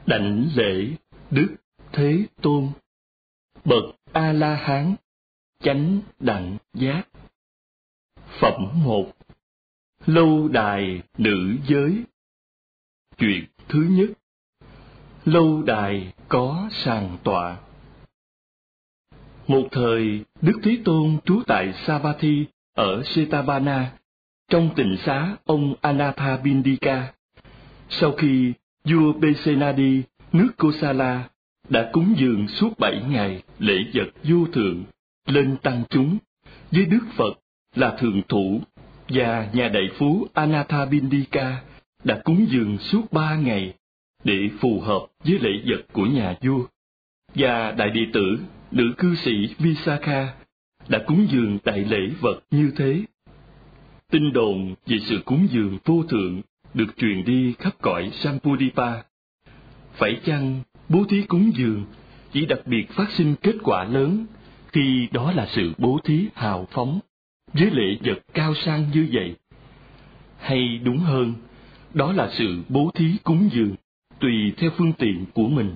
Đảnh lễ Đức Thế Tôn, bậc A-la-hán, chánh đẳng giác. Phẩm 1. Lâu đài nữ giới. Chuyện thứ nhất. Lâu đài có sàng tọa. Một thời, Đức Thế Tôn trú tại Savatthi ở Setavana, trong tịnh xá ông Anathapindika. Sau khi vua Besenadi, nước Kosala, đã cúng dường suốt 7 ngày lễ vật vô thượng lên tăng chúng, với Đức Phật là thượng thủ, và nhà đại phú Anathapindika đã cúng dường suốt 3 ngày để phù hợp với lễ vật của nhà vua, và đại đệ tử nữ cư sĩ Visakha đã cúng dường đại lễ vật như thế. Tin đồn về sự cúng dường vô thượng được truyền đi khắp cõi Sampudipa. Phải chăng bố thí cúng dường chỉ đặc biệt phát sinh kết quả lớn khi đó là sự bố thí hào phóng với lễ vật cao sang như vậy? Hay đúng hơn, đó là sự bố thí cúng dường tùy theo phương tiện của mình?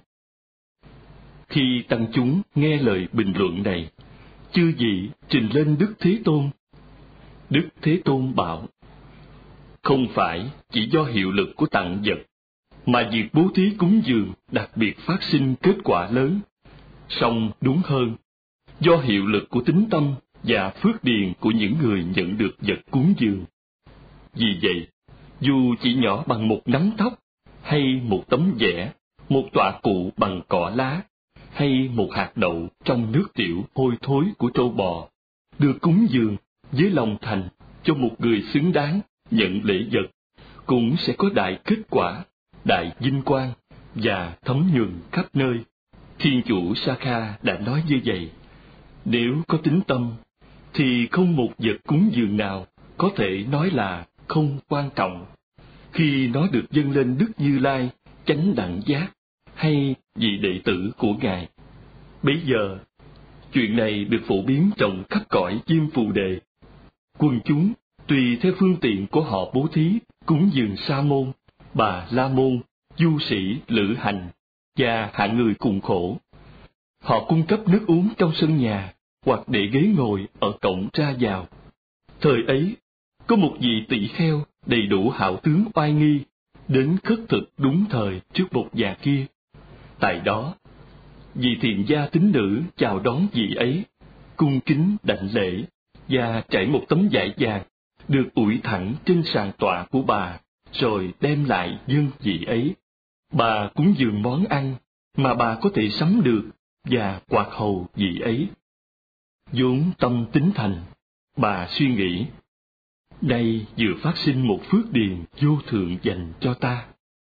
Khi tăng chúng nghe lời bình luận này, chư vị trình lên Đức Thế Tôn. Đức Thế Tôn bảo: không phải chỉ do hiệu lực của tặng vật, mà việc bố thí cúng dường đặc biệt phát sinh kết quả lớn. Song đúng hơn, do hiệu lực của tín tâm và phước điền của những người nhận được vật cúng dường. Vì vậy, dù chỉ nhỏ bằng một nắm tóc, hay một tấm vẽ, một tọa cụ bằng cỏ lá, hay một hạt đậu trong nước tiểu hôi thối của trâu bò, được cúng dường với lòng thành cho một người xứng đáng nhận lễ vật, cũng sẽ có đại kết quả, đại vinh quang và thấm nhuần khắp nơi. Thiên chủ Sakha đã nói như vậy: nếu có tín tâm, thì không một vật cúng dường nào có thể nói là không quan trọng, khi nó được dâng lên Đức Như Lai, chánh đẳng giác, hay vị đệ tử của Ngài. Bấy giờ, chuyện này được phổ biến rộng khắp cõi Diêm Phù Đề. Quần chúng tùy theo phương tiện của họ bố thí cúng dường Sa môn, Bà La môn, du sĩ, lữ hành và hạng người cùng khổ. Họ cung cấp nước uống trong sân nhà, hoặc để ghế ngồi ở cổng ra vào. Thời ấy, có một vị tỷ kheo đầy đủ hảo tướng oai nghi đến khất thực đúng thời trước bục già kia. Tại đó, vị thiện gia tín nữ chào đón vị ấy, cung kính đảnh lễ, và trải một tấm vải vàng được ủi thẳng trên sàn tọa của bà, rồi đem lại dâng vị ấy. Bà cúng dường món ăn mà bà có thể sắm được, và quạt hầu vị ấy. Vốn tâm tín thành, bà suy nghĩ: đây vừa phát sinh một phước điền vô thượng dành cho ta.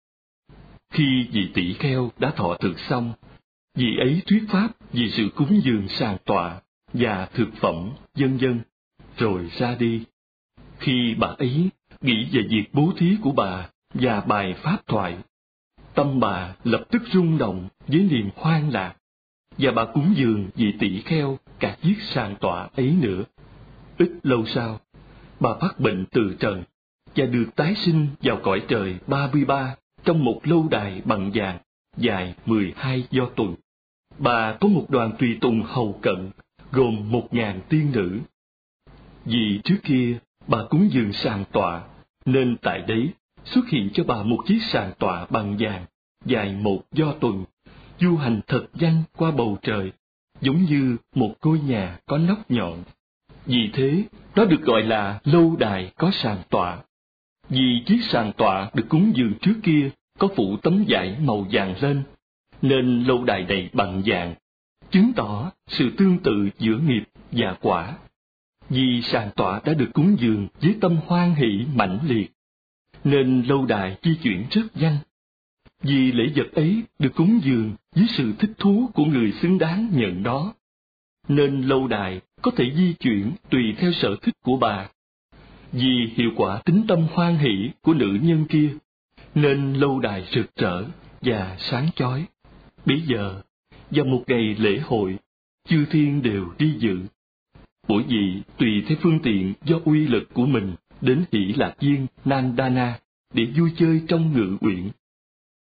Khi vị tỷ kheo đã thọ thực xong, vị ấy thuyết pháp về sự cúng dường sàn tọa và thực phẩm, vân vân, rồi ra đi. Khi bà ấy nghĩ về việc bố thí của bà và bài pháp thoại, tâm bà lập tức rung động với niềm hoan lạc, và bà cúng dường vị tỷ kheo cả chiếc sàn tọa ấy nữa. Ít lâu sau, bà phát bệnh từ trần và được tái sinh vào cõi trời 33 trong một lâu đài bằng vàng dài 12 do tuần. Bà có một đoàn tùy tùng hầu cận gồm 1000 tiên nữ. Vì trước kia bà cúng dường sàn tọa, nên tại đấy xuất hiện cho bà một chiếc sàn tọa bằng vàng dài 1 do tuần, du hành thật nhanh qua bầu trời, giống như một ngôi nhà có nóc nhọn. Vì thế, nó được gọi là lâu đài có sàn tọa. Vì chiếc sàn tọa được cúng dường trước kia có phủ tấm vải màu vàng lên, nên lâu đài này bằng vàng, chứng tỏ sự tương tự giữa nghiệp và quả. Vì sàn tọa đã được cúng dường với tâm hoan hỷ mãnh liệt, nên lâu đài di chuyển rất nhanh. Vì lễ vật ấy được cúng dường với sự thích thú của người xứng đáng nhận đó, nên lâu đài có thể di chuyển tùy theo sở thích của bà. Vì hiệu quả tính tâm hoan hỷ của nữ nhân kia, nên lâu đài rực rỡ và sáng chói. Bây giờ, vào một ngày lễ hội, chư thiên đều đi dự. Mỗi vị tùy theo phương tiện do uy lực của mình đến Hỷ Lạc Viên Nandana để vui chơi trong ngự uyển.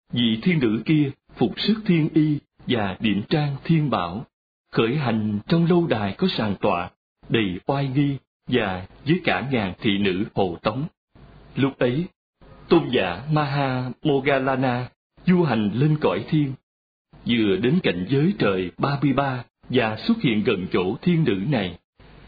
vị thiên nữ kia phục sức thiên y và điểm trang thiên bảo, khởi hành trong lâu đài có sàn tọa, đầy oai nghi và với cả ngàn thị nữ hộ tống. Lúc ấy, tôn giả Maha Moggallana du hành lên cõi thiên, vừa đến cảnh giới trời 33 và xuất hiện gần chỗ thiên nữ này.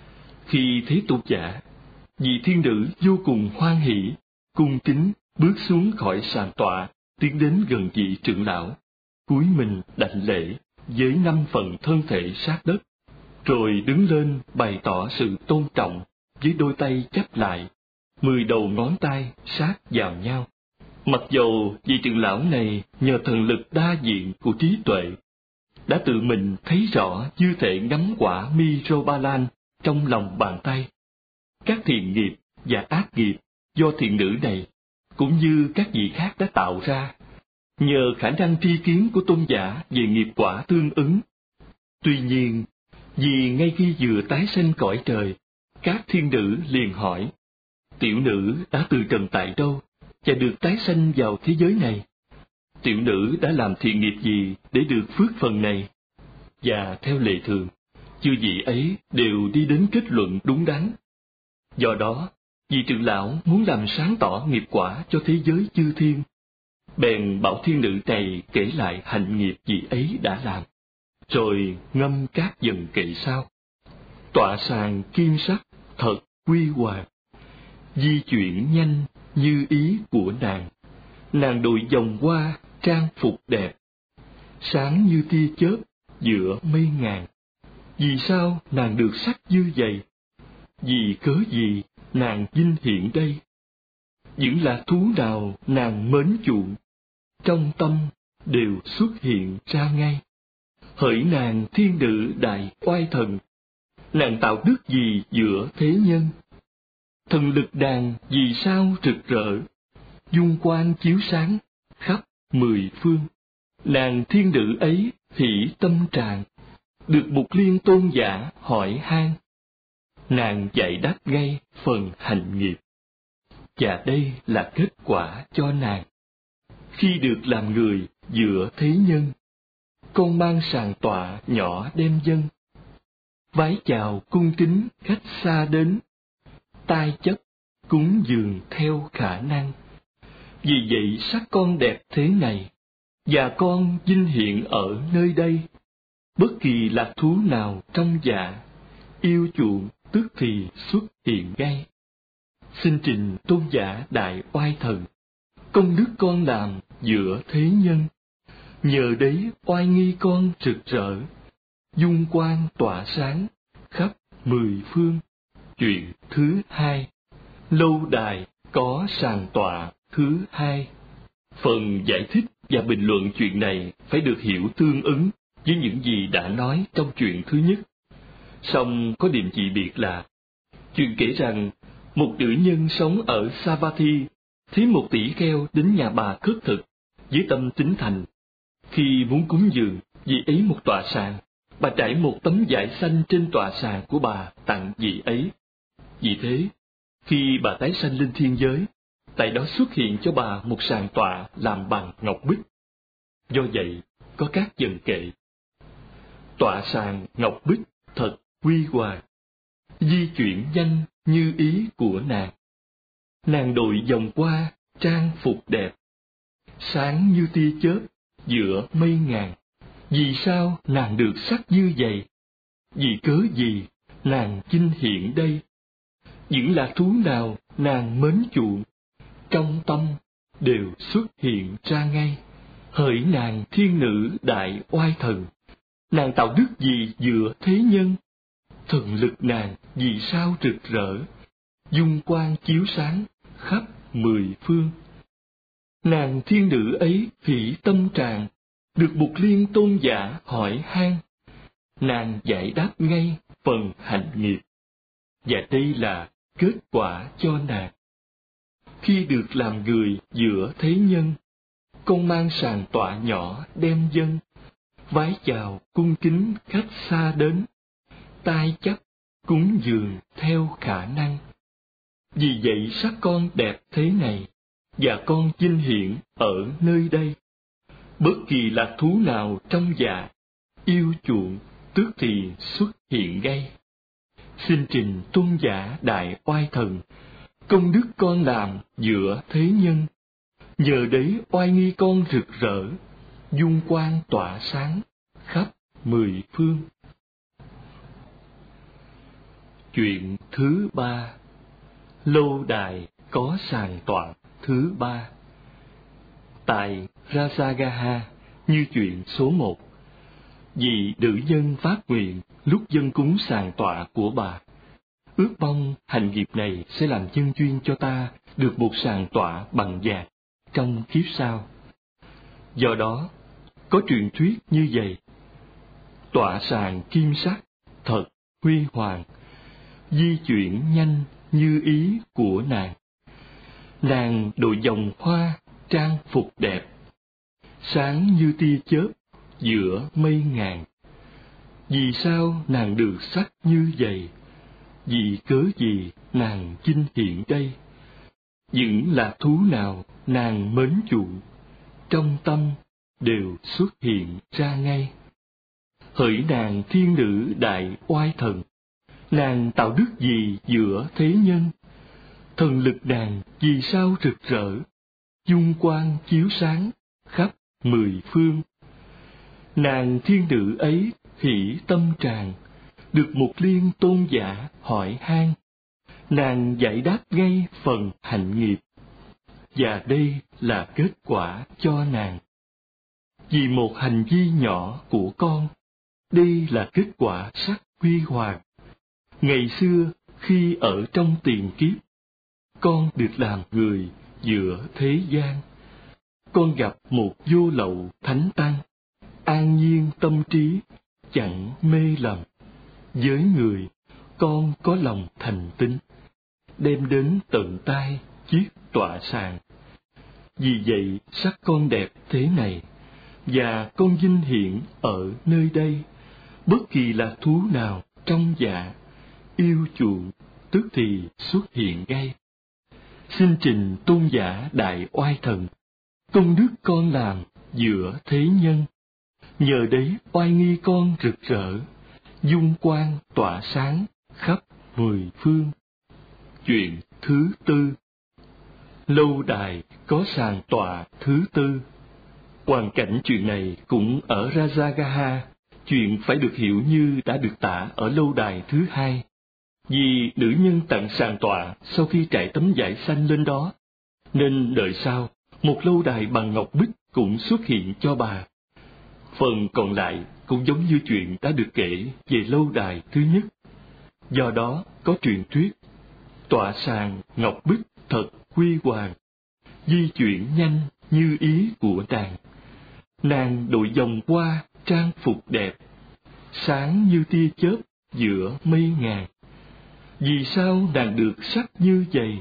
Khi thấy tôn giả, vị thiên nữ vô cùng hoan hỷ, cung kính bước xuống khỏi sàn tọa, tiến đến gần vị trưởng lão, cúi mình đảnh lễ với 5 phần thân thể sát đất, rồi đứng lên bày tỏ sự tôn trọng với đôi tay chắp lại, 10 đầu ngón tay sát vào nhau. Mặc dầu vị trưởng lão này nhờ thần lực đa diện của trí tuệ, đã tự mình thấy rõ như thể ngắm quả Mirobalan trong lòng bàn tay. Các thiện nghiệp và ác nghiệp do thiện nữ này, cũng như các vị khác đã tạo ra, nhờ khả năng tri kiến của tôn giả về nghiệp quả tương ứng. Tuy nhiên, vì ngay khi vừa tái sanh cõi trời, các thiên nữ liền hỏi, tiểu nữ đã từ trần tại đâu và được tái sanh vào thế giới này? Tiểu nữ đã làm thiện nghiệp gì để được phước phần này? Và theo lệ thường, chư vị ấy đều đi đến kết luận đúng đắn. Do đó, vị trưởng lão muốn làm sáng tỏ nghiệp quả cho thế giới chư thiên, bèn bảo thiên nữ này kể lại hạnh nghiệp vị ấy đã làm, rồi ngâm các dần kệ sau. Tọa sàn kim sắc thật quy hoàng, di chuyển nhanh như ý của nàng. Nàng đội vòng hoa trang phục đẹp, sáng như tia chớp giữa mây ngàn. Vì sao nàng được sắc như vậy? Vì cớ gì nàng vinh hiển đây? Những là thú nào nàng mến chuộng, trong tâm đều xuất hiện ra ngay. Hỡi nàng thiên nữ đại oai thần, nàng tạo đức gì giữa thế nhân? Thần lực nàng vì sao rực rỡ, dung quang chiếu sáng khắp 10 phương. Nàng thiên nữ ấy hỷ tâm tràn, được Mục Liên tôn giả hỏi han. Nàng dạy đáp ngay phần hành nghiệp, và đây là kết quả cho nàng. Khi được làm người giữa thế nhân, con mang sàn tọa nhỏ đem dâng, vái chào cung kính khách xa đến, tai chấp cúng dường theo khả năng. Vì vậy sắc con đẹp thế này, và con vinh hiện ở nơi đây. Bất kỳ lạc thú nào trong dạ, yêu chuộng tức thì xuất hiện ngay. Xin trình tôn giả đại oai thần, công đức con làm giữa thế nhân, nhờ đấy oai nghi con rực rỡ, dung quang tỏa sáng khắp 10 phương. Chuyện thứ 2, lâu đài có sàn tọa thứ 2. Phần giải thích và bình luận chuyện này phải được hiểu tương ứng với những gì đã nói trong chuyện thứ nhất. Song có điểm dị biệt là, chuyện kể rằng một nữ nhân sống ở Savatthi thấy một tỷ kheo đến nhà bà khất thực với tâm tín thành. Khi muốn cúng dường vị ấy một tọa sàn, bà trải một tấm vải xanh trên tọa sàn của bà tặng vị ấy. Vì thế, khi bà tái sanh lên thiên giới, tại đó xuất hiện cho bà một sàn tọa làm bằng ngọc bích. Do vậy, có các dần kệ. Tọa sàn ngọc bích thật quy hoàng, di chuyển nhanh như ý của nàng. Nàng đội vòng hoa trang phục đẹp, sáng như tia chớp giữa mây ngàn. Vì sao nàng được sắc như vậy? Vì cớ gì nàng vinh hiển đây? Những lạc thú nào nàng mến chuộng, trong tâm đều xuất hiện ra ngay. Hỡi nàng thiên nữ đại oai thần, nàng tạo đức gì giữa thế nhân? Thần lực nàng vì sao rực rỡ, dung quang chiếu sáng khắp 10 phương. Nàng thiên nữ ấy hỷ tâm tràn, được Mục Liên tôn giả hỏi han. Nàng giải đáp ngay phần hạnh nghiệp, và đây là kết quả cho nàng. Khi được làm người giữa thế nhân, con mang sàn tọa nhỏ đem dâng, vái chào cung kính khách xa đến, tai chấp cúng dường theo khả năng. Vì vậy sắc con đẹp thế này, và con vinh hiển ở nơi đây. Bất kỳ lạc thú nào trong dạ, yêu chuộng, tức thì xuất hiện ngay. Xin trình tôn giả đại oai thần, công đức con làm giữa thế nhân, nhờ đấy oai nghi con rực rỡ, dung quang tỏa sáng khắp mười phương. Chuyện thứ ba. Lâu đài có sàng tọa thứ ba. Tại Rajagaha, như chuyện số 1, vị nữ nhân phát nguyện lúc dâng cúng sàng tọa của bà: ước mong hành nghiệp này sẽ làm nhân duyên cho ta được một sàng tọa bằng vàng trong kiếp sau. Do đó, có truyền thuyết như vậy: tọa sàng kim sắc, thật huy hoàng, di chuyển nhanh như ý của nàng. Nàng đội vòng hoa, trang phục đẹp, sáng như tia chớp giữa mây ngàn. Vì sao nàng được sắc như vậy? Vì cớ gì nàng chinh hiện đây? Những lạc thú nào nàng mến chuộng, trong tâm đều xuất hiện ra ngay. Hỡi nàng thiên nữ đại oai thần, nàng tạo đức gì giữa thế nhân? Thần lực nàng vì sao rực rỡ, dung quang chiếu sáng khắp mười phương. Nàng thiên nữ ấy hỷ tâm tràn, được một liên tôn giả hỏi han. Nàng giải đáp ngay phần hạnh nghiệp, và đây là kết quả cho nàng. Vì một hành vi nhỏ của con, đây là kết quả sắc huy hoàng. Ngày xưa, khi ở trong tiền kiếp, con được làm người giữa thế gian. Con gặp một vô lậu thánh tăng, an nhiên tâm trí, chẳng mê lầm. Với người, con có lòng thành tín, đem đến tận tay chiếc tọa sàng. Vì vậy sắc con đẹp thế này, và con vinh hiển ở nơi đây. Bất kỳ lạc thú nào trong dạ, yêu chuộng, tức thì xuất hiện ngay. Xin trình tôn giả đại oai thần, công đức con làm giữa thế nhân, nhờ đấy oai nghi con rực rỡ, dung quang tỏa sáng khắp mười phương. Chuyện thứ tư. Lâu đài có sàng tọa thứ tư. Hoàn cảnh chuyện này cũng ở Rajagaha, chuyện phải được hiểu như đã được tả ở lâu đài thứ hai. Vì nữ nhân tặng sàng tọa sau khi trải tấm vải xanh lên đó, nên đợi sau, một lâu đài bằng ngọc bích cũng xuất hiện cho bà. Phần còn lại cũng giống như chuyện đã được kể về lâu đài thứ nhất. Do đó có truyền thuyết: tọa sàng ngọc bích thật huy hoàng, di chuyển nhanh như ý của nàng. Nàng đội vòng hoa, trang phục đẹp, sáng như tia chớp giữa mây ngàn. Vì sao nàng được sắc như vậy?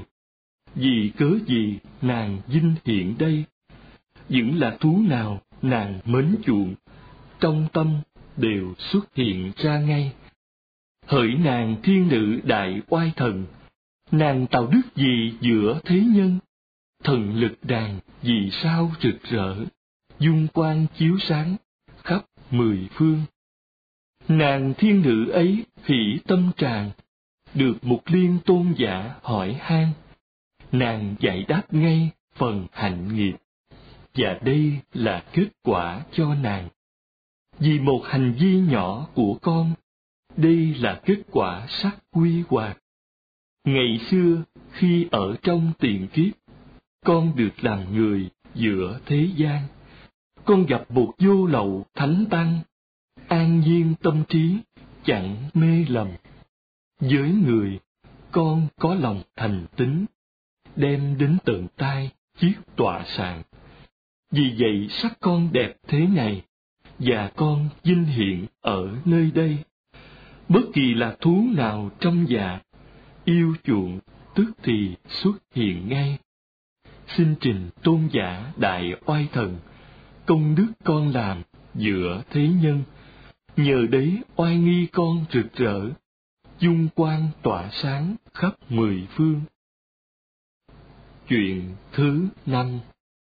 Vì cớ gì nàng vinh hiện đây? Những lạc thú nào nàng mến chuộng, trong tâm đều xuất hiện ra ngay. Hỡi nàng thiên nữ đại oai thần, nàng tạo đức gì giữa thế nhân? Thần lực nàng vì sao rực rỡ, dung quang chiếu sáng khắp mười phương. Nàng thiên nữ ấy hỷ tâm tràn, được một liên tôn giả hỏi han. Nàng giải đáp ngay phần hạnh nghiệp, và đây là kết quả cho nàng. Vì một hành vi nhỏ của con, đây là kết quả sắc huy hoàng. Ngày xưa, khi ở trong tiền kiếp, con được làm người giữa thế gian. Con gặp một vô lậu thánh tăng, an nhiên tâm trí, chẳng mê lầm. Với người, con có lòng thành tín, đem đến tận tay chiếc tọa sàng. Vì vậy sắc con đẹp thế này, và con vinh hiện ở nơi đây. Bất kỳ lạc thú nào trong dạ, yêu chuộng, tức thì xuất hiện ngay. Xin trình tôn giả đại oai thần, công đức con làm giữa thế nhân, nhờ đấy oai nghi con rực rỡ, dung quang tỏa sáng khắp mười phương. Chuyện thứ năm.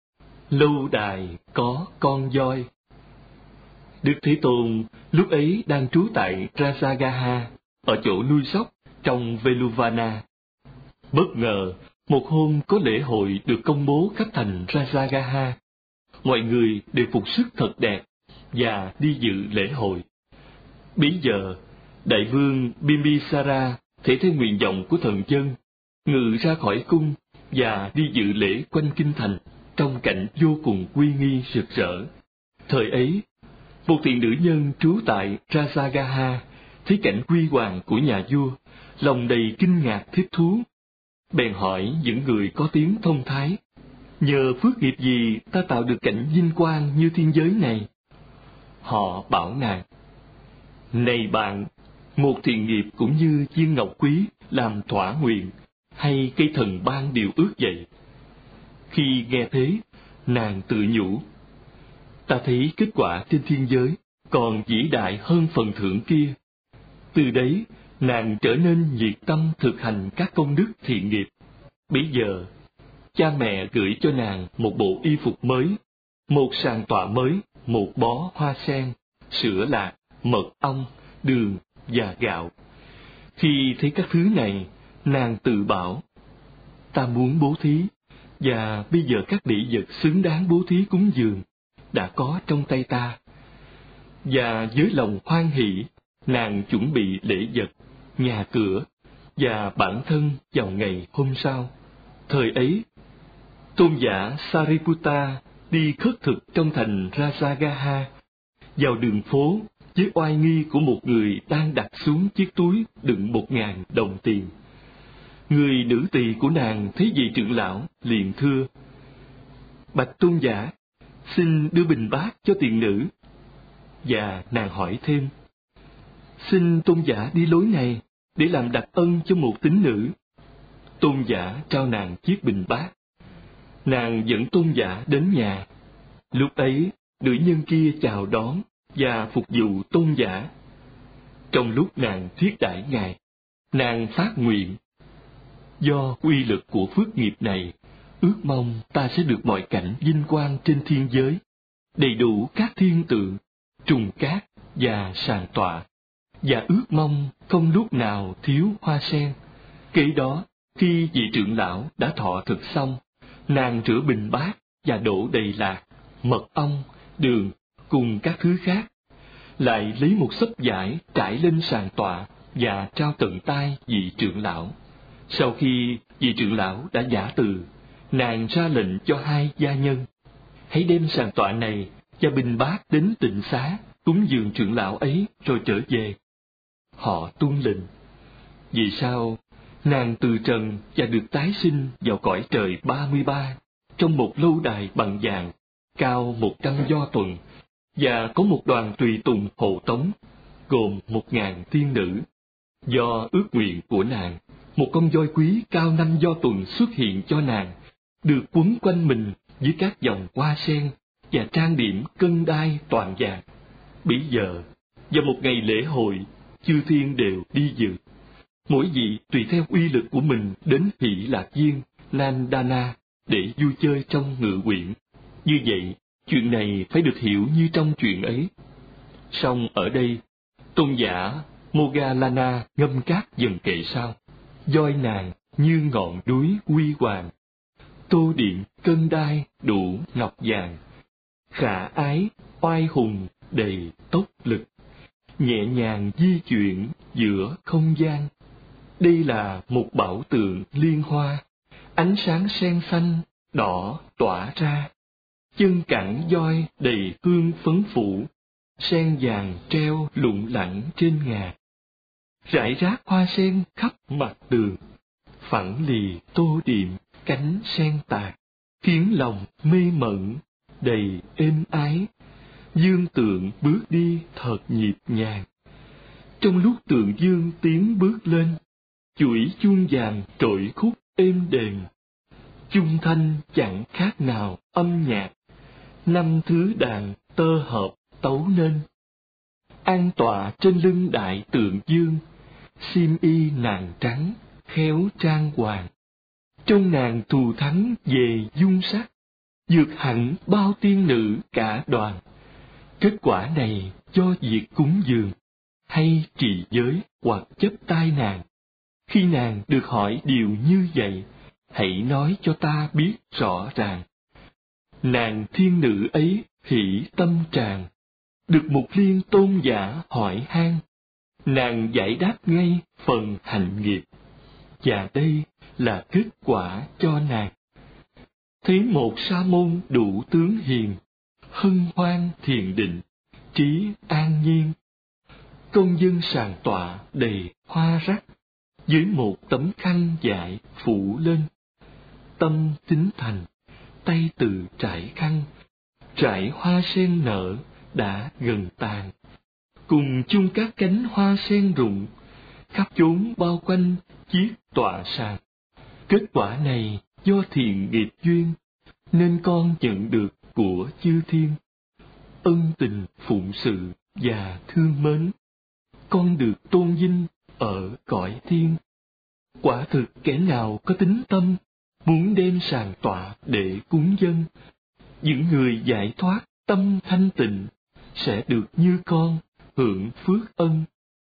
lâu đài có con voi. Đức Thế Tôn lúc ấy đang trú tại Rajagaha, ở chỗ nuôi sóc trong Veluvana. Bất ngờ, một hôm có lễ hội được công bố khắp thành Rajagaha. Mọi người đều phục sức thật đẹp và đi dự lễ hội. Bấy giờ, đại vương Bimbisara thể theo nguyện vọng của thần dân, ngự ra khỏi cung và đi dự lễ quanh kinh thành trong cảnh vô cùng uy nghi rực rỡ. Thời ấy, một thiện nữ nhân trú tại Rajagaha thấy cảnh huy hoàng của nhà vua, lòng đầy kinh ngạc thích thú. Bèn hỏi những người có tiếng thông thái: nhờ phước nghiệp gì ta tạo được cảnh vinh quang như thiên giới này? Họ bảo nàng: này bạn, một thiện nghiệp cũng như viên ngọc quý làm thỏa nguyện, hay cây thần ban điều ước vậy. Khi nghe thế, nàng tự nhủ: ta thấy kết quả trên thiên giới còn vĩ đại hơn phần thưởng kia. Từ đấy, nàng trở nên nhiệt tâm thực hành các công đức thiện nghiệp. Bấy giờ, cha mẹ gửi cho nàng một bộ y phục mới, một sàn tọa mới, một bó hoa sen, sữa lạc, mật ong, đường và gạo. Khi thấy các thứ này, nàng tự bảo: ta muốn bố thí, và bây giờ các bỉ vật xứng đáng bố thí cúng dường đã có trong tay ta. Và với lòng hoan hỷ, nàng chuẩn bị lễ vật, nhà cửa và bản thân vào ngày hôm sau. Thời ấy, tôn giả Sariputta đi khất thực trong thành Rajagaha, vào đường phố với oai nghi của một người đang đặt xuống chiếc túi đựng 1.000 đồng tiền. Người nữ tỳ của nàng thấy vị trưởng lão liền thưa: bạch tôn giả, xin đưa bình bát cho tiền nữ. Và nàng hỏi thêm: xin tôn giả đi lối này để làm đặc ân cho một tín nữ. Tôn giả trao nàng chiếc bình bát. Nàng dẫn tôn giả đến nhà. Lúc ấy, nữ nhân kia chào đón và phục vụ tôn giả. Trong lúc nàng thiết đãi ngài, nàng phát nguyện: do uy lực của phước nghiệp này, ước mong ta sẽ được mọi cảnh vinh quang trên thiên giới, đầy đủ các thiên tượng, trùng cát và sàn tọa, và ước mong không lúc nào thiếu hoa sen. Kế đó, khi vị trưởng lão đã thọ thực xong, nàng rửa bình bát và đổ đầy lạc, mật ong, đường cùng các thứ khác, lại lấy một xấp vải trải lên sàn tọa và trao tận tay vị trưởng lão. Sau khi vị trưởng lão đã giả từ, nàng ra lệnh cho 2 gia nhân: hãy đem sàn tọa này và bình bát đến tịnh xá cúng dường trưởng lão ấy rồi trở về. Họ tuân lệnh. Vì sao, nàng từ trần và được tái sinh vào cõi trời 33 trong một lâu đài bằng vàng cao 100 do tuần, và có một đoàn tùy tùng hộ tống gồm 1.000 tiên nữ. Do ước nguyện của nàng, một con voi quý cao 5 do tuần xuất hiện cho nàng, được quấn quanh mình với các dòng hoa sen và trang điểm cân đai toàn vàng. Bấy giờ, vào một ngày lễ hội, chư thiên đều đi dự. Mỗi vị tùy theo uy lực của mình đến Hỷ Lạc Viên, Nandana để vui chơi trong ngự quyển. Như vậy, chuyện này phải được hiểu như trong chuyện ấy. Song ở đây, tôn giả Moggallana ngâm cát dần kệ sau: voi nàng như ngọn núi huy hoàng, tô điểm cân đai đủ ngọc vàng, khả ái oai hùng đầy tốc lực, nhẹ nhàng di chuyển giữa không gian. Đây là một bảo tượng liên hoa, ánh sáng sen xanh đỏ tỏa ra, chân cẳng voi đầy hương phấn phủ, sen vàng treo lủng lẳng trên ngà, rải rác hoa sen khắp mặt đường, phẳng lì tô điểm cánh sen tạc, khiến lòng mê mẩn đầy êm ái. Dương tượng bước đi thật nhịp nhàng. Trong lúc tượng dương tiến bước lên, chuỗi chuông vàng trội khúc êm đềm, chung thanh chẳng khác nào âm nhạc, 5 thứ đàn tơ hợp tấu nên. An tọa trên lưng đại tượng dương, xiêm y nàng trắng khéo trang hoàng, trong nàng thù thắng về dung sắc, vượt hẳn bao tiên nữ cả đoàn. Kết quả này do việc cúng dường, hay trì giới hoặc chấp tai nàng. Khi nàng được hỏi điều như vậy, hãy nói cho ta biết rõ ràng. Nàng thiên nữ ấy hỷ tâm tràn, được Mục Liên tôn giả hỏi han. Nàng giải đáp ngay phần hạnh nghiệp, và đây là kết quả cho nàng. Thấy một sa môn đủ tướng hiền, hân hoan thiền định, trí an nhiên. Công dân sàn tọa đầy hoa rắc, dưới một tấm khăn dại phủ lên. Tâm tín thành, tay tự trải khăn, trải hoa sen nở đã gần tàn. Cùng chung các cánh hoa sen rụng, khắp chốn bao quanh chiếc tọa sàn. Kết quả này do thiện nghiệp duyên, nên con nhận được của chư thiên. Ân tình phụng sự và thương mến, con được tôn vinh ở cõi thiên. Quả thực kẻ nào có tính tâm, muốn đem sàn tọa để cúng dâng, những người giải thoát tâm thanh tịnh sẽ được như con hưởng phước ân.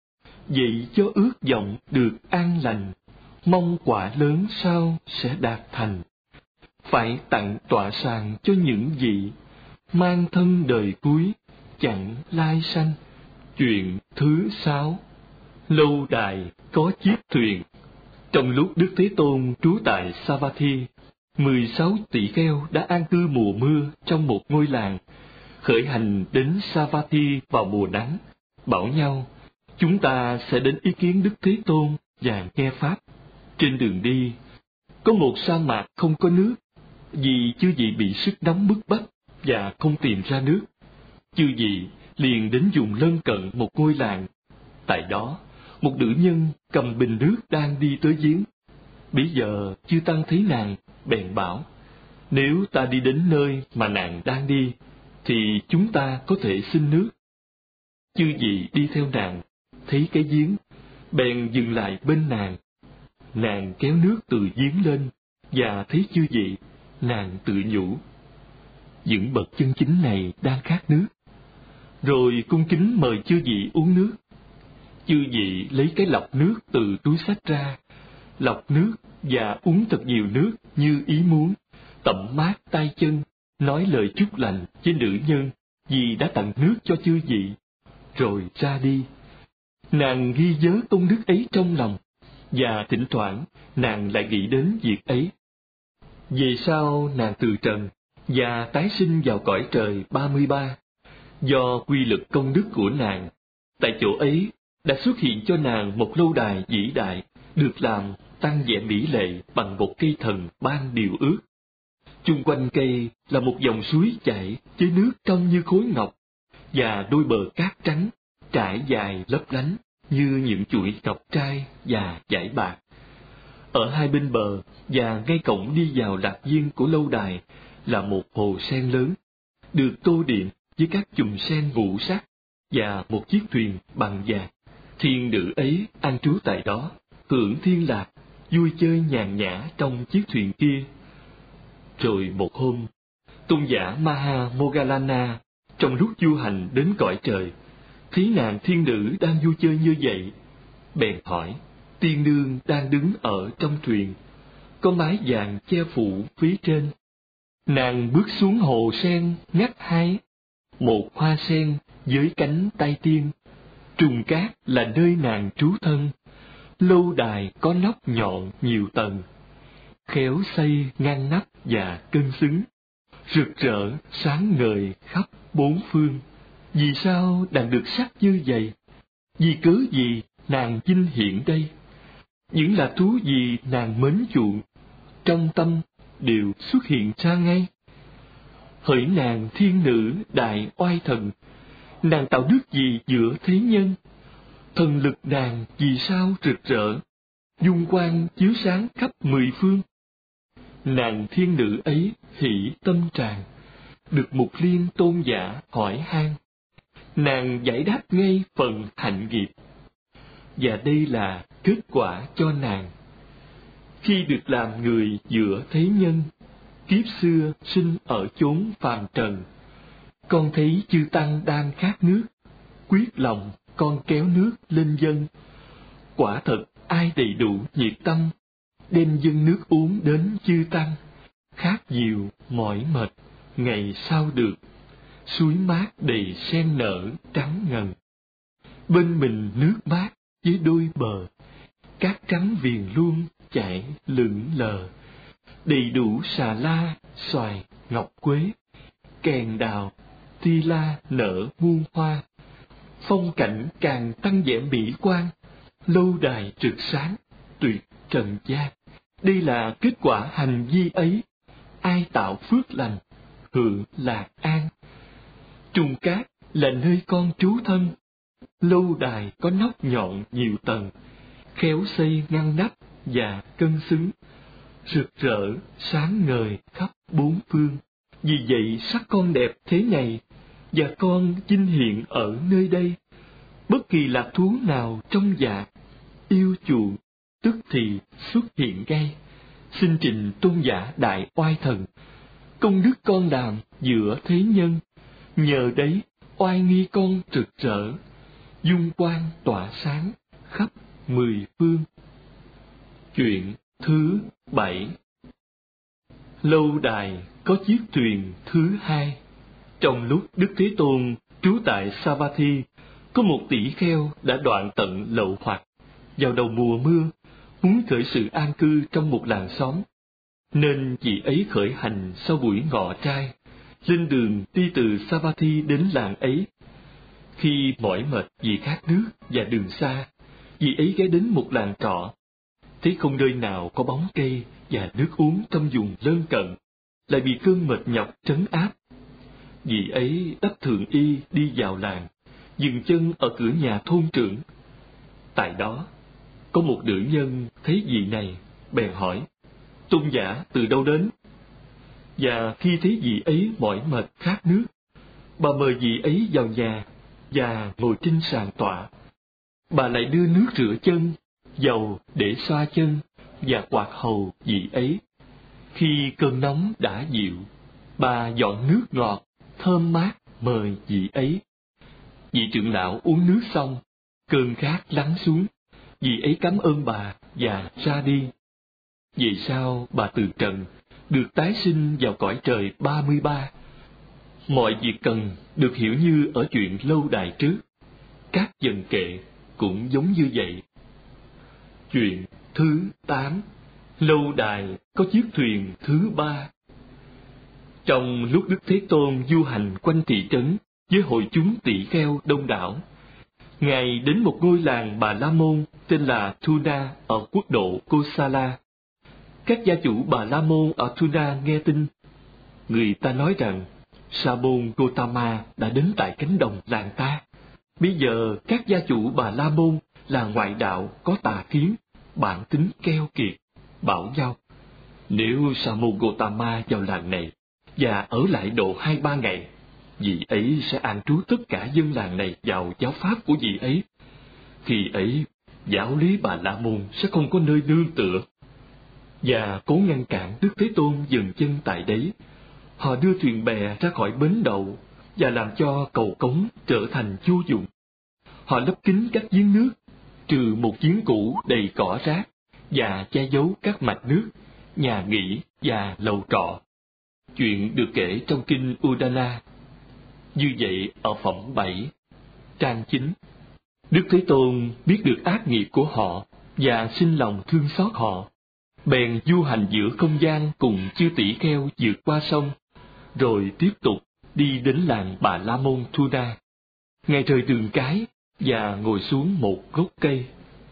Vậy cho ước vọng được an lành, mong quả lớn sau sẽ đạt thành. Phải tặng tọa sàn cho những vị mang thân đời cuối chẳng lai sanh. Chuyện thứ 6. Lâu đài có chiếc thuyền. Trong lúc Đức Thế Tôn trú tại Savatthi, 16 tỷ kheo đã an cư mùa mưa trong một ngôi làng, khởi hành đến Savatthi vào mùa nắng, bảo nhau: chúng ta sẽ đến ý kiến Đức Thế Tôn và nghe pháp. Trên đường đi, có một sa mạc không có nước, vì chư vị bị sức nóng bức bách và không tìm ra nước. Chư vị liền đến vùng lân cận một ngôi làng. Tại đó, một nữ nhân cầm bình nước đang đi tới giếng. Bấy giờ chư tăng thấy nàng, bèn bảo: nếu ta đi đến nơi mà nàng đang đi, thì chúng ta có thể xin nước. Chư vị đi theo nàng, thấy cái giếng, bèn dừng lại bên nàng. Nàng kéo nước từ giếng lên, và thấy chư vị, nàng tự nhủ: những bậc chân chính này đang khát nước. Rồi cung kính mời chư vị uống nước. Chư vị lấy cái lọc nước từ túi xách ra, lọc nước và uống thật nhiều nước như ý muốn, tẩm mát tay chân, nói lời chúc lành với nữ nhân vì đã tặng nước cho chư vị, rồi ra đi. Nàng ghi nhớ công đức ấy trong lòng, và thỉnh thoảng nàng lại nghĩ đến việc ấy. Về sau nàng từ trần và tái sinh vào cõi trời 33. Do quy lực công đức của nàng, tại chỗ ấy đã xuất hiện cho nàng một lâu đài vĩ đại, được làm tăng vẻ mỹ lệ bằng một cây thần ban điều ước. Chung quanh cây là một dòng suối chảy với nước trong như khối ngọc, và đôi bờ cát trắng trải dài lấp lánh như những chuỗi ngọc trai và dải bạc. Ở hai bên bờ và ngay cổng đi vào lạc viên của lâu đài là một hồ sen lớn, được tô điểm với các chùm sen ngũ sắc và một chiếc thuyền bằng vàng. Thiên nữ ấy an trú tại đó, hưởng thiên lạc, vui chơi nhàn nhã trong chiếc thuyền kia. Rồi một hôm, tôn giả Maha Moggallana trong lúc du hành đến cõi trời, thấy nàng thiên nữ đang vui chơi như vậy, bèn hỏi: tiên nương đang đứng ở trong thuyền, có mái vàng che phủ phía trên. Nàng bước xuống hồ sen ngắt hái một hoa sen với cánh tay tiên. Trùng cát là nơi nàng trú thân, lâu đài có nóc nhọn nhiều tầng, khéo xây ngăn nắp và cân xứng, rực rỡ sáng ngời khắp bốn phương. Vì sao nàng được sắc như vậy? Vì cớ gì nàng vinh hiển đây? Những là thú gì nàng mến chuộng, trong tâm đều xuất hiện ra ngay. Hỡi nàng thiên nữ đại oai thần, nàng tạo đức gì giữa thế nhân? Thần lực nàng vì sao rực rỡ, dung quang chiếu sáng khắp mười phương? Nàng thiên nữ ấy hỷ tâm tràn, được Mục Liên tôn giả hỏi han. Nàng giải đáp ngay phần hạnh nghiệp, và đây là kết quả cho nàng. Khi được làm người giữa thế nhân, kiếp xưa sinh ở chốn phàm trần. Con thấy chư tăng đang khát nước, quyết lòng con kéo nước lên dâng. Quả thật ai đầy đủ nhiệt tâm, đem dâng nước uống đến chư tăng. Khát nhiều mỏi mệt, ngày sau được, suối mát đầy sen nở trắng ngần. Bên mình nước mát với đôi bờ, cát trắng viền luôn chảy lững lờ. Đầy đủ xà la, xoài, ngọc quế, kèn đào, ti la nở muôn hoa. Phong cảnh càng tăng vẻ mỹ quan, lâu đài rực sáng, tuyệt trần gian. Đây là kết quả hành vi ấy, ai tạo phước lành, hưởng lạc an. Trùng cát là nơi con trú thân, lâu đài có nóc nhọn nhiều tầng, khéo xây ngăn nắp và cân xứng, rực rỡ sáng ngời khắp bốn phương. Vì vậy sắc con đẹp thế này, và con vinh hiện ở nơi đây. Bất kỳ lạc thú nào trong dạ, yêu chuộng, tức thì xuất hiện ngay. Xin trình tôn giả đại oai thần, công đức con làm giữa thế nhân, nhờ đấy oai nghi con rực rỡ, dung quang tỏa sáng khắp mười phương. Chuyện thứ 7. Lâu đài có chiếc thuyền thứ 2. Trong lúc Đức Thế Tôn trú tại Savatthi, có một tỷ kheo đã đoạn tận lậu hoặc. Vào đầu mùa mưa, muốn khởi sự an cư trong một làng xóm, nên vị ấy khởi hành sau buổi ngọ trai, lên đường đi từ Savatthi đến làng ấy. Khi mỏi mệt vì khát nước và đường xa, vị ấy ghé đến một làng trọ. Thấy không nơi nào có bóng cây và nước uống trong vùng lân cận, lại bị cơn mệt nhọc trấn áp. Vị ấy đắp thường y đi vào làng, dừng chân ở cửa nhà thôn trưởng. Tại đó, có một nữ nhân thấy vị này, bèn hỏi: tôn giả từ đâu đến? Và khi thấy vị ấy mỏi mệt khát nước, bà mời vị ấy vào nhà và ngồi trên sàn tọa. Bà lại đưa nước rửa chân, dầu để xoa chân và quạt hầu vị ấy. Khi cơn nóng đã dịu, bà dọn nước ngọt thơm mát mời vị ấy. Vị trưởng lão uống nước xong, cơn khát lắng xuống, vị ấy cảm ơn bà và ra đi. Về sau bà từ trần, được tái sinh vào cõi trời 33. Mọi việc cần được hiểu như ở chuyện lâu đài trước. Các dần kệ cũng giống như vậy. Chuyện thứ 8. Lâu đài có chiếc thuyền thứ 3. Trong lúc Đức Thế Tôn du hành quanh thị trấn với hội chúng tỷ kheo đông đảo, Ngài đến một ngôi làng Bà La Môn tên là Thuna ở quốc độ Kosala. Các gia chủ Bà La Môn ở Thuna nghe tin. Người ta nói rằng Sa môn Gotama đã đến tại cánh đồng làng ta. Bây giờ các gia chủ Bà La Môn là ngoại đạo có tà kiến, bản tính keo kiệt, bảo nhau: nếu Sa môn Gotama vào làng này và ở lại độ 2-3 ngày, vị ấy sẽ an trú tất cả dân làng này vào giáo pháp của vị ấy. Khi ấy, giáo lý Bà La Môn sẽ không có nơi nương tựa. Và cố ngăn cản Đức Thế Tôn dừng chân tại đấy, họ đưa thuyền bè ra khỏi bến đậu và làm cho cầu cống trở thành vô dụng. Họ lấp kín các giếng nước, trừ một giếng cũ đầy cỏ rác, và che giấu các mạch nước, nhà nghỉ và lầu trọ. Chuyện được kể trong kinh Udana. Như vậy ở phẩm 7, trang 9. Đức Thế Tôn biết được ác nghiệp của họ và sinh lòng thương xót họ, bèn du hành giữa không gian cùng chư tỷ kheo vượt qua sông, rồi tiếp tục đi đến làng Bà La Môn Thuna. Ngài rời đường cái và ngồi xuống một gốc cây.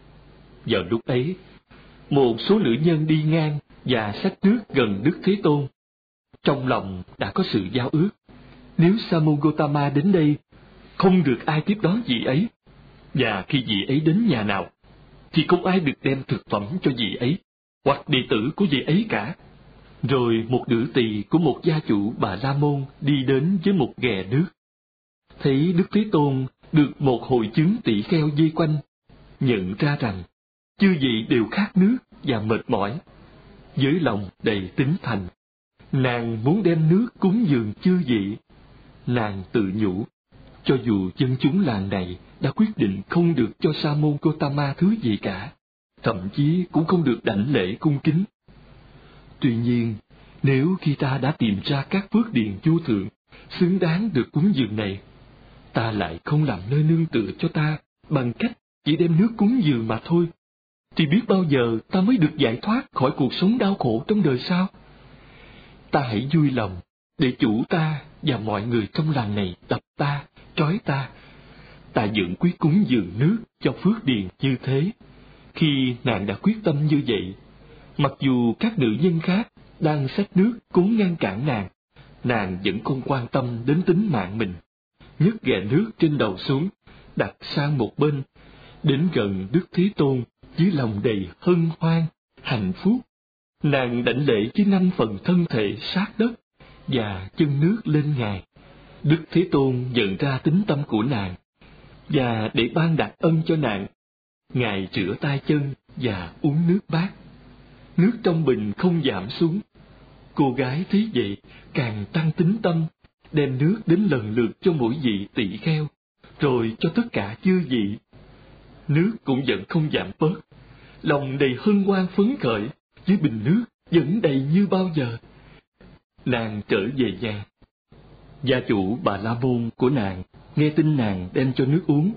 Vào lúc ấy, một số nữ nhân đi ngang và xách nước gần Đức Thế Tôn. Trong lòng đã có sự giao ước: nếu Sa môn Gotama đến đây, không được ai tiếp đón vị ấy, và khi vị ấy đến nhà nào, thì không ai được đem thực phẩm cho vị ấy hoặc đệ tử của vị ấy cả. Rồi một nữ tỳ của một gia chủ Bà La Môn đi đến với một ghè nước. Thấy Đức Thế Tôn được một hội chúng tỷ kheo vây quanh, nhận ra rằng chư vị đều khát nước và mệt mỏi. Với lòng đầy tín thành, Nàng muốn đem nước cúng dường chư vị. Nàng tự nhủ, cho dù dân chúng làng này đã quyết định không được cho Sa môn Gotama thứ gì cả, thậm chí cũng không được đảnh lễ cung kính. Tuy nhiên, nếu khi ta đã tìm ra các phước điền vô thượng, xứng đáng được cúng dường này, ta lại không làm nơi nương tựa cho ta bằng cách chỉ đem nước cúng dường mà thôi, thì biết bao giờ ta mới được giải thoát khỏi cuộc sống đau khổ trong đời sau. Ta hãy vui lòng để chủ ta và mọi người trong làng này tập ta, trói ta. Ta vẫn quyết cúng dường nước cho phước điền như thế. Khi nàng đã quyết tâm như vậy, mặc dù các nữ nhân khác đang xách nước cố ngăn cản nàng vẫn không quan tâm đến tính mạng mình, nhấc ghẹ nước trên đầu xuống, đặt sang một bên, đến gần Đức Thế Tôn với lòng đầy hân hoan, hạnh phúc. Nàng đảnh lễ với 5 phần thân thể sát đất và chân nước lên Ngài. Đức Thế Tôn nhận ra tính tâm của nàng, và để ban đặc ân cho nàng, Ngài rửa tay chân và uống nước bát. Nước trong bình không giảm xuống. Cô gái thấy vậy càng tăng tính tâm, đem nước đến lần lượt cho mỗi vị tỳ kheo, rồi cho tất cả chư vị. Nước cũng vẫn không giảm bớt, lòng đầy hân hoan phấn khởi, với bình nước vẫn đầy như bao giờ. Nàng trở về nhà. Gia chủ Bà La Môn của nàng nghe tin nàng đem cho nước uống.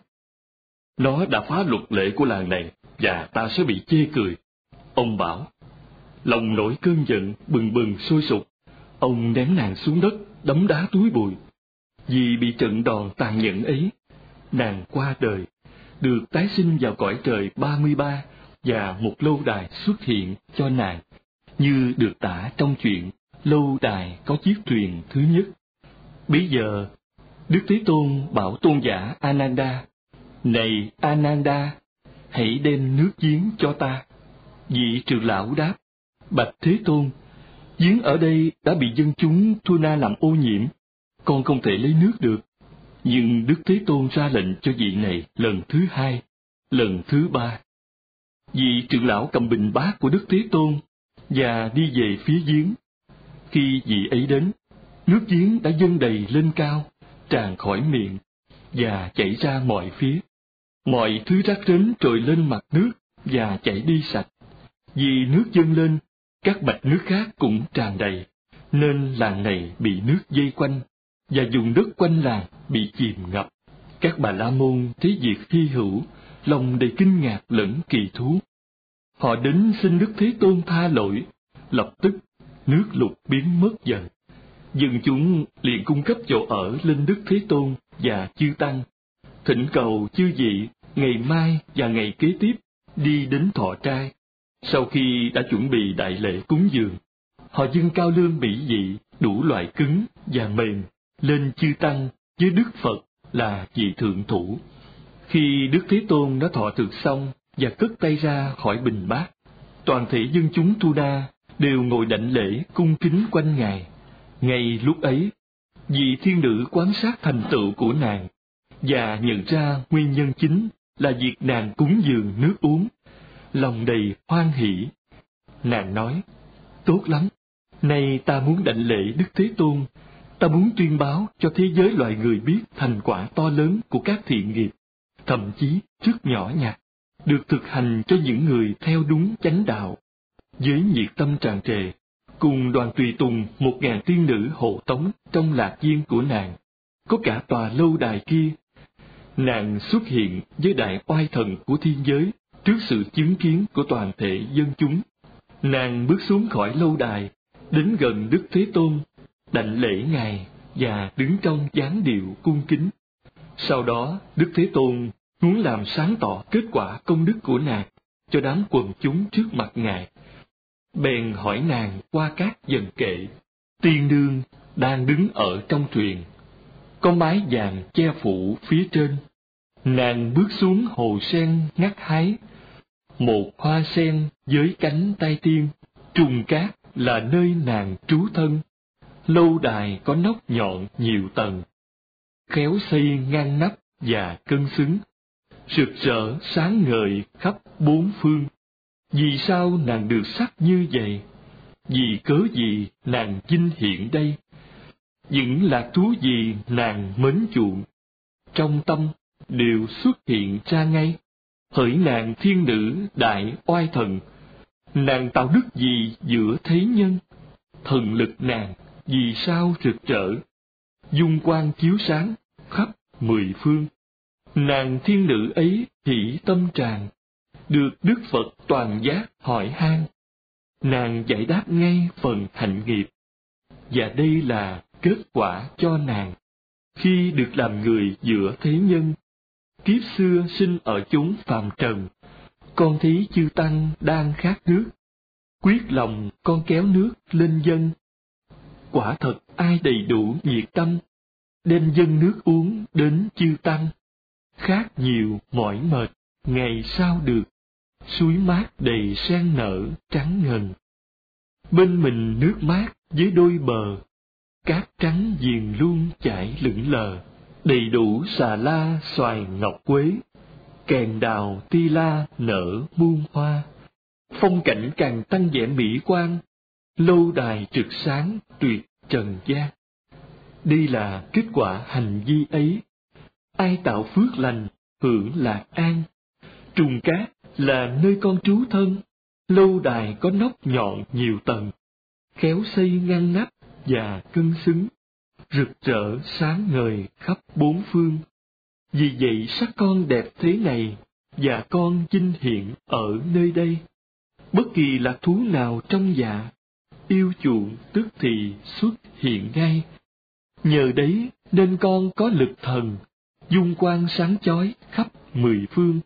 Nó đã phá luật lệ của làng này, và ta sẽ bị chê cười, ông bảo. Lòng nổi cơn giận bừng bừng sôi sục, ông ném nàng xuống đất, đấm đá túi bụi. Vì bị trận đòn tàn nhẫn ấy, nàng qua đời, được tái sinh vào cõi trời 33, và một lâu đài xuất hiện cho nàng, như được tả trong chuyện lâu đài có chiếc thuyền thứ nhất. Bấy giờ, Đức Thế Tôn bảo tôn giả Ananda, này Ananda, hãy đem nước giếng cho ta. Vị trưởng lão đáp, bạch Thế Tôn, giếng ở đây đã bị dân chúng Thuna làm ô nhiễm, con không thể lấy nước được. Nhưng Đức Thế Tôn ra lệnh cho vị này lần thứ 2, lần thứ 3. Vị trưởng lão cầm bình bát của Đức Thế Tôn và đi về phía giếng. Khi vị ấy đến, nước giếng đã dâng đầy lên cao, tràn khỏi miệng và chảy ra mọi phía. Mọi thứ rác rến trồi lên mặt nước và chảy đi sạch. Vì nước dâng lên, các mạch nước khác cũng tràn đầy, nên làng này bị nước vây quanh, và vùng đất quanh làng bị chìm ngập. Các Bà La Môn thấy việc hy hữu, lòng đầy kinh ngạc lẫn kỳ thú. Họ đến xin Đức Thế Tôn tha lỗi, lập tức nước lụt biến mất dần. Dân chúng liền cung cấp chỗ ở lên Đức Thế Tôn và chư tăng, thỉnh cầu chư vị ngày mai và ngày kế tiếp đi đến thọ trai. Sau khi đã chuẩn bị đại lễ cúng dường, họ dâng cao lương mỹ vị đủ loại cứng và mềm lên chư tăng với Đức Phật là vị thượng thủ. Khi Đức Thế Tôn đã thọ thực xong và cất tay ra khỏi bình bát, toàn thể dân chúng Thuna đều ngồi đảnh lễ cung kính quanh Ngài. Ngay lúc ấy, vị thiên nữ quan sát thành tựu của nàng và nhận ra nguyên nhân chính là việc nàng cúng dường nước uống, lòng đầy hoan hỷ. Nàng nói, tốt lắm, nay ta muốn đảnh lễ Đức Thế Tôn, ta muốn tuyên báo cho thế giới loài người biết thành quả to lớn của các thiện nghiệp, thậm chí rất nhỏ nhặt, được thực hành cho những người theo đúng chánh đạo. Với nhiệt tâm tràn trề, cùng đoàn tùy tùng 1000 tiên nữ hộ tống trong lạc viên của nàng, có cả tòa lâu đài kia. Nàng xuất hiện với đại oai thần của thiên giới trước sự chứng kiến của toàn thể dân chúng. Nàng bước xuống khỏi lâu đài, đến gần Đức Thế Tôn, đảnh lễ Ngài và đứng trong dáng điệu cung kính. Sau đó, Đức Thế Tôn muốn làm sáng tỏ kết quả công đức của nàng cho đám quần chúng trước mặt Ngài. Bèn hỏi nàng qua các dần kệ, tiên nương đang đứng ở trong thuyền, có mái vàng che phủ phía trên. Nàng bước xuống hồ sen ngắt hái, một hoa sen với cánh tay tiên, trùng cát là nơi nàng trú thân. Lâu đài có nóc nhọn nhiều tầng, khéo xây ngăn nắp và cân xứng, rực rỡ sáng ngời khắp bốn phương. Vì sao nàng được sắc như vậy? vì cớ gì nàng vinh hiện đây? Những lạc thú gì nàng mến chuộng, trong tâm đều xuất hiện ra ngay. Hỡi nàng thiên nữ đại oai thần, nàng tạo đức gì giữa thế nhân? Thần lực nàng vì sao rực rỡ, dung quang chiếu sáng khắp mười phương. Nàng thiên nữ ấy hỷ tâm tràn, được Đức Phật toàn giác hỏi han. Nàng giải đáp ngay phần hạnh nghiệp, và đây là kết quả cho nàng khi được làm người giữa thế nhân. Kiếp xưa sinh ở chốn phàm trần, con thấy chư tăng đang khát nước, quyết lòng con kéo nước lên dâng. Quả thật ai đầy đủ nhiệt tâm, đem dâng nước uống đến chư tăng. Khát nhiều mỏi mệt, ngày sau được, suối mát đầy sen nở trắng ngần. Bên mình nước mát với đôi bờ, cát trắng viền luôn chảy lững lờ. Đầy đủ xà la xoài ngọc quế, kèn đào ti la nở muôn hoa. Phong cảnh càng tăng vẻ mỹ quan, lâu đài trực sáng tuyệt trần gian. Đây là kết quả hành vi ấy. Ai tạo phước lành, hưởng lạc an. Trùng cát là nơi con trú thân, lâu đài có nóc nhọn nhiều tầng, khéo xây ngăn nắp và cân xứng, rực rỡ sáng ngời khắp bốn phương. Vì vậy sắc con đẹp thế này, và con vinh hiện ở nơi đây. Bất kỳ lạc thú nào trong dạ, yêu chuộng tức thì xuất hiện ngay. Nhờ đấy nên con có lực thần, dung quang sáng chói khắp mười phương.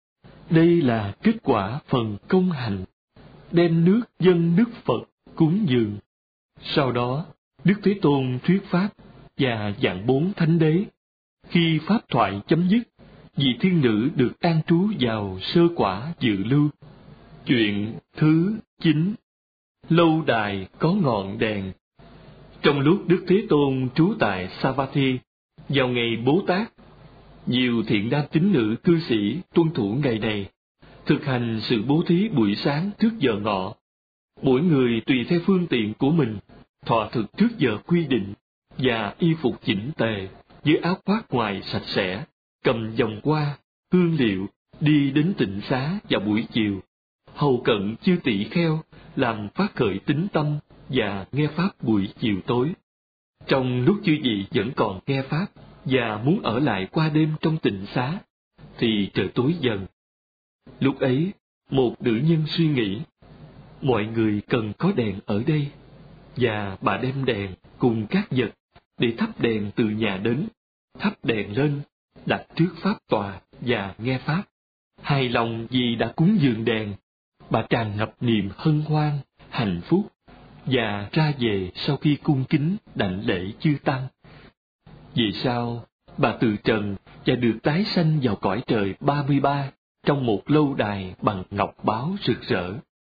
Đây là kết quả phần công hạnh, đem nước dâng Đức Phật cúng dường. Sau đó, Đức Thế Tôn thuyết pháp và giảng 4 thánh đế. Khi pháp thoại chấm dứt, vị thiên nữ được an trú vào sơ quả dự lưu. Chuyện thứ 9. Lâu đài có ngọn đèn. Trong lúc Đức Thế Tôn trú tại Savatthi, vào ngày Bố Tát, nhiều thiện nam tín nữ cư sĩ tuân thủ ngày này, thực hành sự bố thí buổi sáng trước giờ ngọ. Mỗi người tùy theo phương tiện của mình, thọ thực trước giờ quy định, và y phục chỉnh tề, với áo khoác ngoài sạch sẽ, cầm vòng hoa, hương liệu, đi đến tịnh xá vào buổi chiều, hầu cận chư tỷ kheo, làm phát khởi tín tâm và nghe pháp buổi chiều tối. Trong lúc chư vị vẫn còn nghe pháp và muốn ở lại qua đêm trong tịnh xá, thì trời tối dần. Lúc ấy, một nữ nhân suy nghĩ, mọi người cần có đèn ở đây, và bà đem đèn cùng các vật để thắp đèn từ nhà đến, thắp đèn lên, đặt trước pháp tòa và nghe pháp. Hài lòng vì đã cúng dường đèn, bà tràn ngập niềm hân hoan, hạnh phúc, và ra về sau khi cung kính đảnh lễ chư tăng. Vì sao, bà từ trần và được tái sanh vào cõi trời 33 trong một lâu đài bằng ngọc báu rực rỡ.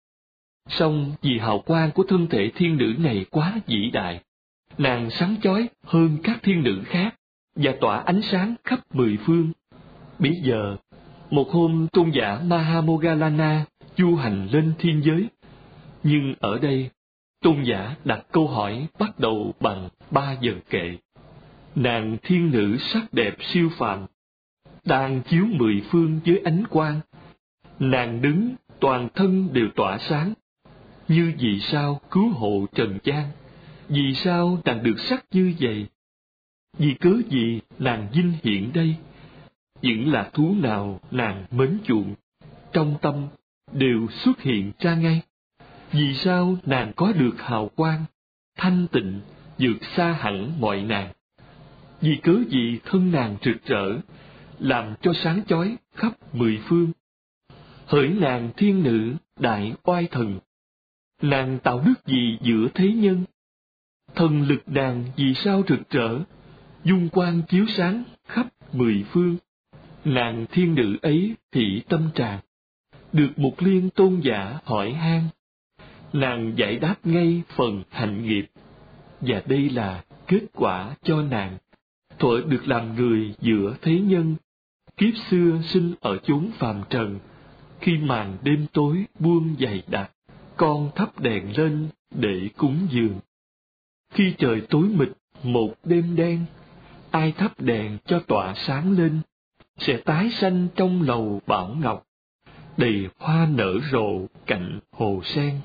Song vì hào quang của thân thể thiên nữ này quá vĩ đại, nàng sáng chói hơn các thiên nữ khác và tỏa ánh sáng khắp mười phương. Bấy giờ, một hôm tôn giả Mahamoggallana du hành lên thiên giới, nhưng ở đây tôn giả đặt câu hỏi bắt đầu bằng 3 giờ kệ. Nàng thiên nữ sắc đẹp siêu phàm, đang chiếu mười phương với ánh quang. Nàng đứng toàn thân đều tỏa sáng, như vì sao cứu hộ trần gian. Vì sao nàng được sắc như vậy? Vì cớ gì nàng vinh hiện đây? Những lạc thú nào nàng mến chuộng, trong tâm đều xuất hiện ra ngay. Vì sao nàng có được hào quang, thanh tịnh, vượt xa hẳn mọi nàng? Vì cớ gì thân nàng rực rỡ, làm cho sáng chói khắp mười phương? Hỡi nàng thiên nữ đại oai thần, nàng tạo đức gì giữa thế nhân? Thần lực nàng vì sao rực rỡ, dung quang chiếu sáng khắp mười phương? Nàng thiên nữ ấy hỷ tâm tràn, được Mục Liên tôn giả hỏi han. Nàng giải đáp ngay phần hạnh nghiệp, và đây là kết quả cho nàng. Thuở được làm người giữa thế nhân, kiếp xưa sinh ở chốn phàm trần, khi màn đêm tối buông dày đặc, con thắp đèn lên để cúng dường. Khi trời tối mịt một đêm đen, ai thắp đèn cho tỏa sáng lên, sẽ tái xanh trong lầu bảo ngọc, đầy hoa nở rộ cạnh hồ sen.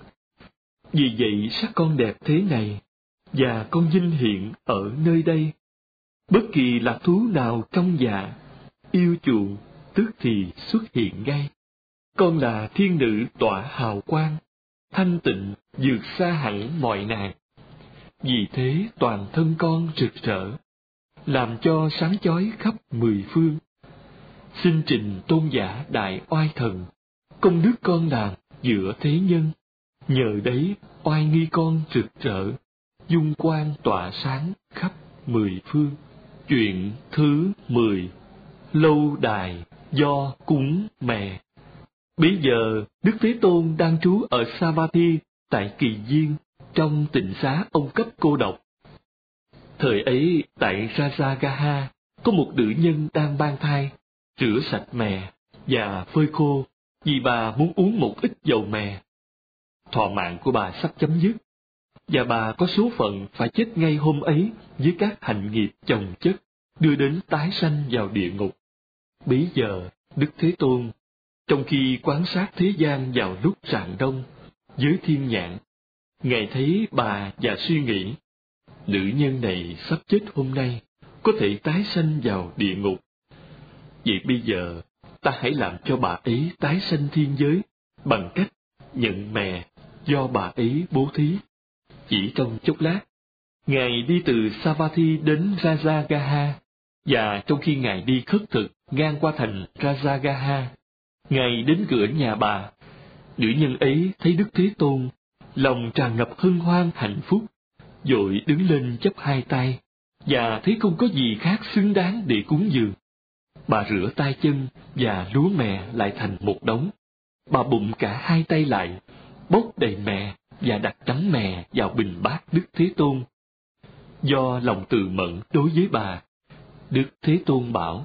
Vì vậy sắc con đẹp thế này, và con vinh hiện ở nơi đây. Bất kỳ lạc thú nào trong dạ, yêu chuộng tức thì xuất hiện ngay. Con là thiên nữ tỏa hào quang, thanh tịnh vượt xa hẳn mọi nạn. Vì thế toàn thân con rực rỡ, làm cho sáng chói khắp mười phương. Xin trình tôn giả đại oai thần, công đức con làm giữa thế nhân, nhờ đấy oai nghi con rực rỡ, dung quang tỏa sáng khắp mười phương. Chuyện thứ 10. Lâu đài do cúng mè. Bây giờ Đức Thế Tôn đang trú ở Savatthi tại Kỳ Viên, trong tịnh xá ông cấp cô độc. Thời ấy tại Rajagaha có một nữ nhân đang mang thai, rửa sạch mè và phơi khô, vì bà muốn uống một ít dầu mè. Thọ mạng của bà sắp chấm dứt, và bà có số phận phải chết ngay hôm ấy với các hành nghiệp chồng chất, đưa đến tái sanh vào địa ngục. Bấy giờ Đức Thế Tôn, trong khi quan sát thế gian vào lúc rạng đông, với thiên nhãn, Ngài thấy bà và suy nghĩ, nữ nhân này sắp chết hôm nay, có thể tái sanh vào địa ngục. Vậy bây giờ, ta hãy làm cho bà ấy tái sanh thiên giới, bằng cách nhận mè do bà ấy bố thí. Chỉ trong chốc lát, Ngài đi từ Savatthi đến Rajagaha, và trong khi Ngài đi khất thực ngang qua thành Rajagaha, Ngài đến cửa nhà bà. Nữ nhân ấy thấy Đức Thế Tôn, lòng tràn ngập hân hoan hạnh phúc, vội đứng lên chắp hai tay, và thấy không có gì khác xứng đáng để cúng dường. Bà rửa tay chân và lúa mè lại thành một đống. Bà bụng cả hai tay lại, bốc đầy mè và đặt trắng mè vào bình bát Đức Thế Tôn. Do lòng từ mẫn đối với bà, Đức Thế Tôn bảo,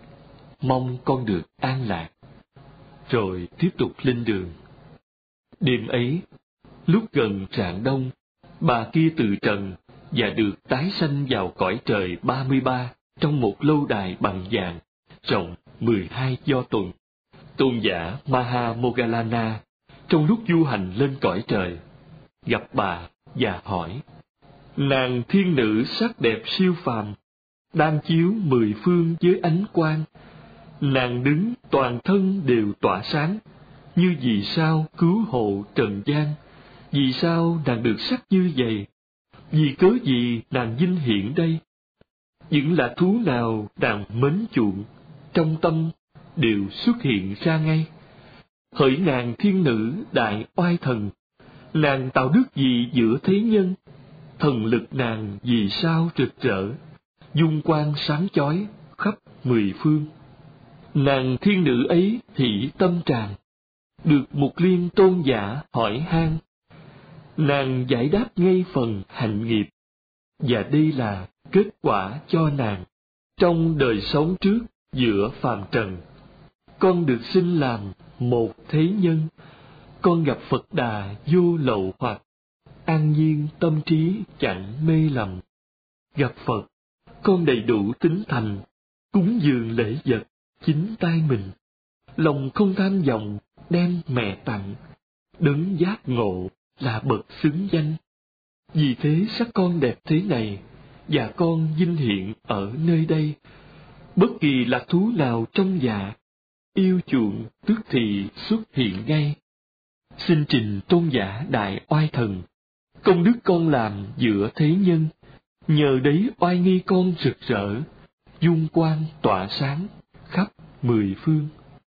mong con được an lạc. Rồi tiếp tục lên đường. Đêm ấy, lúc gần rạng đông, bà kia từ trần và được tái sanh vào cõi trời 33 trong một lâu đài bằng vàng, rộng 12 do tuần. Tôn giả Mahamoggallana, trong lúc du hành lên cõi trời, gặp bà và hỏi, nàng thiên nữ sắc đẹp siêu phàm, đang chiếu mười phương với ánh quang. Nàng đứng toàn thân đều tỏa sáng, như vì sao cứu hộ trần gian. Vì sao nàng được sắc như vậy? Vì cớ gì nàng vinh hiển đây? Những lạc thú nào nàng mến chuộng, trong tâm đều xuất hiện ra ngay. Hỡi nàng thiên nữ đại oai thần, nàng tạo đức gì giữa thế nhân? Thần lực nàng vì sao rực rỡ, dung quang sáng chói khắp mười phương. Nàng thiên nữ ấy hỷ tâm tràn, được Mục Liên tôn giả hỏi han. Nàng giải đáp ngay phần hạnh nghiệp, và đây là kết quả cho nàng trong đời sống trước giữa phàm trần. Con được sinh làm một thế nhân, con gặp Phật Đà vô lậu hoặc, an nhiên tâm trí chẳng mê lầm. Gặp Phật, con đầy đủ tính thành, cúng dường lễ vật chính tay mình, lòng không tham vọng đem mẹ tặng, đấng giác ngộ là bậc xứng danh. Vì thế sắc con đẹp thế này, và con vinh hiện ở nơi đây. Bất kỳ lạc thú nào trong dạ, yêu chuộng tức thì xuất hiện ngay. Xin trình tôn giả đại oai thần, công đức con làm giữa thế nhân, nhờ đấy oai nghi con rực rỡ, dung quang tỏa sáng khắp mười phương.